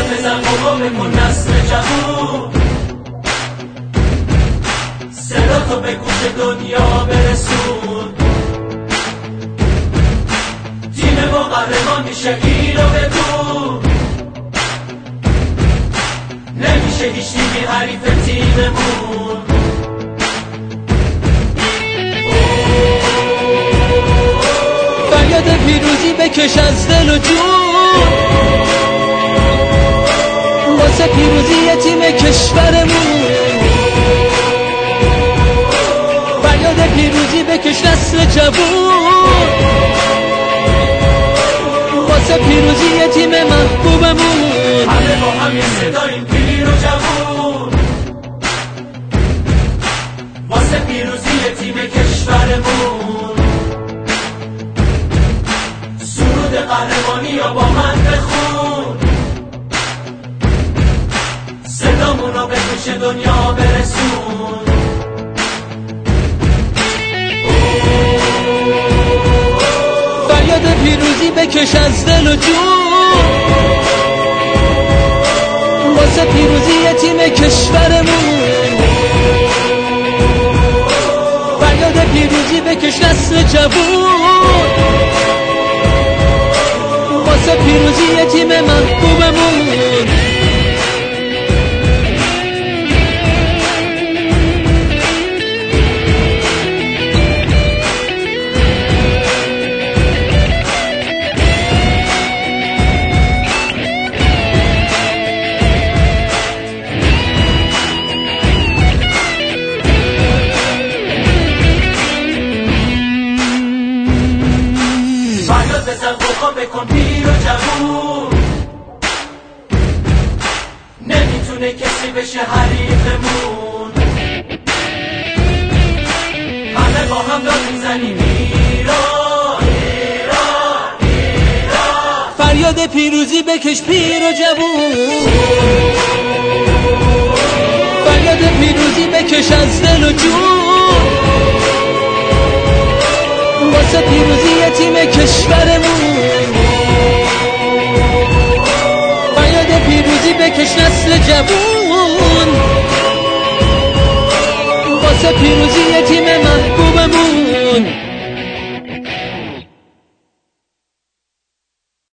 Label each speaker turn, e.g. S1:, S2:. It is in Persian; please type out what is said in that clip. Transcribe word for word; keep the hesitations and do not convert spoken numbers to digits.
S1: بزن بابا بکن نسل جوون، صدا تو به گوش دنیا برسون. تیم ما قهرمان میشه اینو بدون، نمیشه هیچ تیمی حریف تیممون.
S2: فریاد پیروزی بکش از دل و جون، واسه پیروزی تیم کشورمون. فریاد پیروزی بکش نسل جوون، واسه پیروزی تیم محبوبمون.
S1: همه با هم یه صداییم پیر و جوون، واسه پیروزی تیم کشورمون. سرود قهرمانی یا با من بخون، صدامون رو به گوش دنیا برسون.
S2: فریاد پیروزی بکش از دل و جون، واسه پیروزی تیم کشورمون. فریاد پیروزی بکش نسل جوون، واسه پیروزی تیم محبوبمون.
S1: بزن بابا بکن پیر و جوون، نمیتونه کسی بشه حریفمون. همه با هم داد میزنیم ایران ایران ایران.
S2: فریاد پیروزی بکش پیر و جوون، فریاد پیروزی بکش از دل و جون، واسه پیروزی تیم کشورمون. فریاد پیروزی بکش نسل جوون، واسه پیروزی تیم